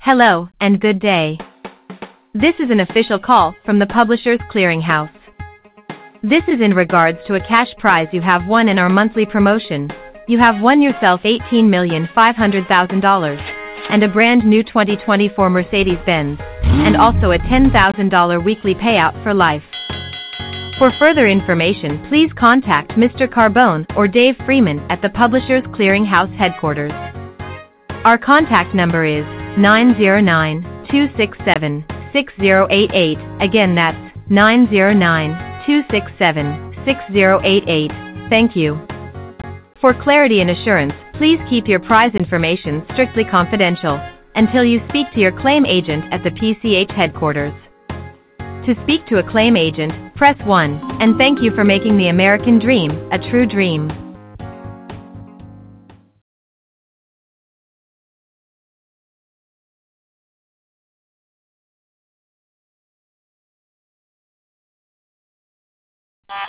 Hello, and good day. This is an official call from the Publishers Clearinghouse. This is in regards to a cash prize you have won in our monthly promotion. You have won yourself $18,500,000 and a brand new 2024 Mercedes-Benz, and also a $10,000 weekly payout for life. For further information, please contact Mr. Carbone or Dave Freeman at the Publishers Clearinghouse headquarters. Our contact number is 909-267-6088. Again, that's 909-267-6088. Thank you. For clarity and assurance, please keep your prize information strictly confidential until you speak to your claim agent at the PCH headquarters. To speak to a claim agent, press 1, and thank you for making the American dream a true dream.